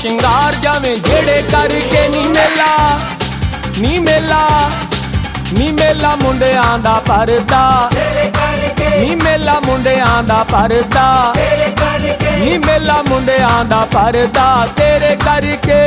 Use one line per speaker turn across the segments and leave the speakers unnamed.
ਸ਼ਿੰਗਾਰ ਜਾਵੇਂ ਜਿਹੜੇ ਕਰਕੇ ਨੀ ਮੇਲਾ ਨੀ ਮੇਲਾ ਨੀ ਮੇਲਾ ਮੁੰਡਿਆਂ ਦਾ ਪਰਦਾ ਨੀ ਮੇਲਾ ਮੁੰਡਿਆਂ ਦਾ ਪਰਦਾ ਨੀ ਮੇਲਾ ਮੁੰਡਿਆਂ ਦਾ ਪਰਦਾ ਤੇਰੇ ਕਰਕੇ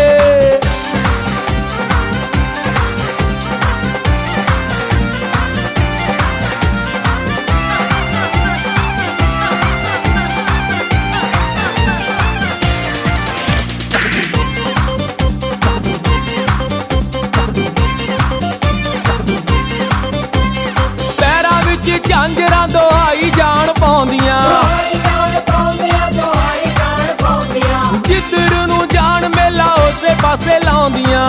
ਝਾਂਜਰਾਂ ਦੁਹਾਈ ਜਾਣ ਪਾਉਂਦੀਆਂ ਜਿੱਧਰ ਨੂੰ ਜਾਣ ਮੇਲਾ ਉਸੇ ਪਾਸੇ ਲਾਉਂਦੀਆਂ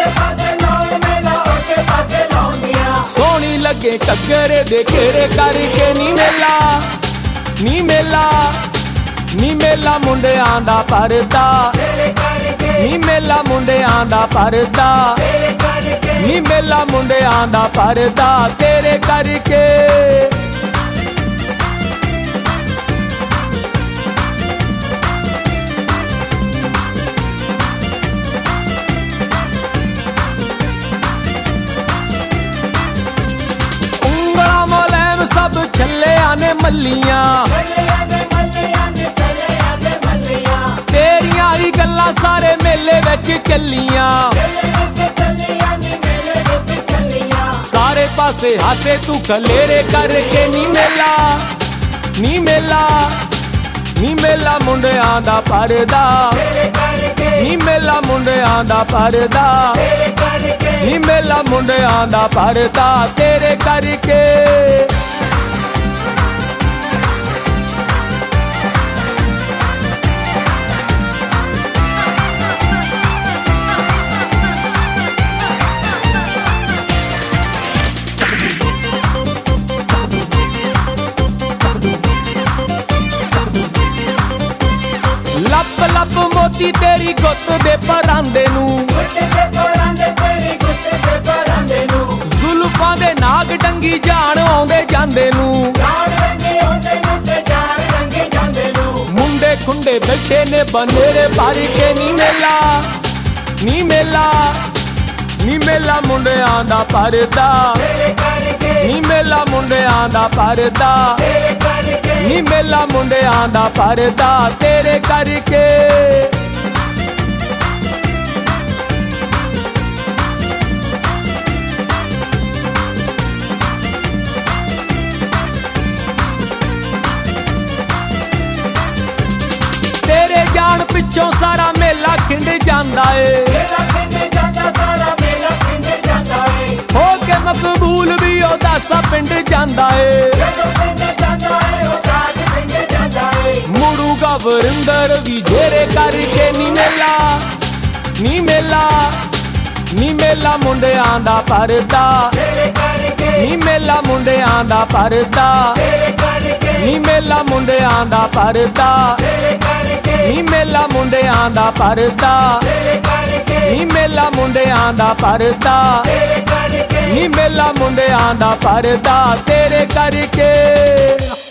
ਸੋਹਣੀ ਲੱਗੇ ਘੱਗਰੇ ਦੇ ਘੇਰੇ ਕਰਕੇ ਨੀ ਮੇਲਾ ਨੀ ਮੇਲਾ ਨੀ ਮੇਲਾ ਮੁੰਡਿਆਂ ਦਾ ਪਰਦਾ ਨੀ ਮੇਲਾ ਮੁੰਡਿਆਂ ਦਾ ਪਰਦਾ ਨੀ ਮੇਲਾ ਮੁੰਡਿਆਂ ਦਾ ਪਰਦਾ ਤੇਰੇ ਕਰਕੇ ਉਂਗਲਾਂ ਮੋਲੈਮ ਸਭ ਛੱਲਿਆਂ ਨੇ ਮੱਲੀਆਂ ਤੇਰੀਆਂ ਹੀ ਗੱਲਾਂ ਸਾਰੇ ਮੇਲੇ ਵਿੱਚ ਚੱਲੀਆਂ ਸਾਰੇ ਪਾਸੇ ਹਾਸੇ ਤੂੰ ਖਲੇਰੇ ਕਰਕੇ ਨੀ ਮੇਲਾ ਨੀ ਮੇਲਾ ਨੀ ਮੇਲਾ ਮੁੰਡਿਆਂ ਦਾ ਪਰਦਾ ਨੀ ਮੇਲਾ ਮੁੰਡਿਆਂ ਦਾ ਪਰਦਾ ਨੀ ਮੇਲਾ ਮੁੰਡਿਆਂ ਦਾ ਪਰਦਾ ਤੇਰੇ ਕਰਕੇ ਲੱਪ ਲੱਪ ਮੋਤੀ ਤੇਰੀ ਗੁੱਤ ਦੇ ਪਰਾਂਦੇ ਨੂੰ ਜ਼ੁਲਫਾਂ ਦੇ ਨਾਗ ਡੰਗੀ ਜਾਣ ਆਉਂਦੇ ਜਾਂਦੇ ਨੂੰ ਮੁੰਡੇ ਖੁੰਡੇ ਬੈਠੇ ਨੇ ਬਨੇਰੇ ਭਰ ਕੇ ਨੀ ਮੇਲਾ ਨੀ ਮੇਲਾ ਨੀ ਮੇਲਾ ਮੁੰਡਿਆਂ ਦਾ ਪਰਦਾ ਨੀ ਮੇਲਾ ਮੁੰਡਿਆਂ ਦਾ ਪਰਦਾ ਨੀ ਮੇਲਾ ਮੁੰਡਿਆਂ ਦਾ ਪਰਦਾ ਤੇਰੇ ਕਰਕੇ ਤੇਰੇ ਜਾਣ ਪਿੱਛੋਂ ਸਾਰਾ ਮੇਲਾ ਖਿੰਡ ਜਾਂਦਾ ਏ ਹੋ ਕੇ ਮਕਬੂਲ ਵੀ ਉਹਦਾ ਸਾ ਪਿੰਡ ਜਾਂਦਾ ਏ ਮੁੜੂਗਾ ਵਰਿੰਦਰ ਵੀ ਜਿਹੜੇ ਕਰਕੇ ਨੀ ਮੇਲਾ ਨੀ ਮੇਲਾ ਨੀ ਮੇਲਾ ਮੁੰਡਿਆਂ ਦਾ ਪਰਦਾ ਨੀ ਮੇਲਾ ਮੁੰਡਿਆਂ ਦਾ ਪਰਦਾ ਨੀ ਮੇਲਾ ਮੁੰਡਿਆਂ ਦਾ ਪਰਦਾ ਨੀ ਮੇਲਾ ਮੁੰਡਿਆਂ ਦਾ ਪਰਦਾ ਨੀ ਮੇਲਾ ਮੁੰਡਿਆਂ ਦਾ ਪਰਦਾ ਨੀ ਮੇਲਾ ਮੁੰਡਿਆਂ ਦਾ ਪਰਦਾ ਤੇਰੇ ਕਰਕੇ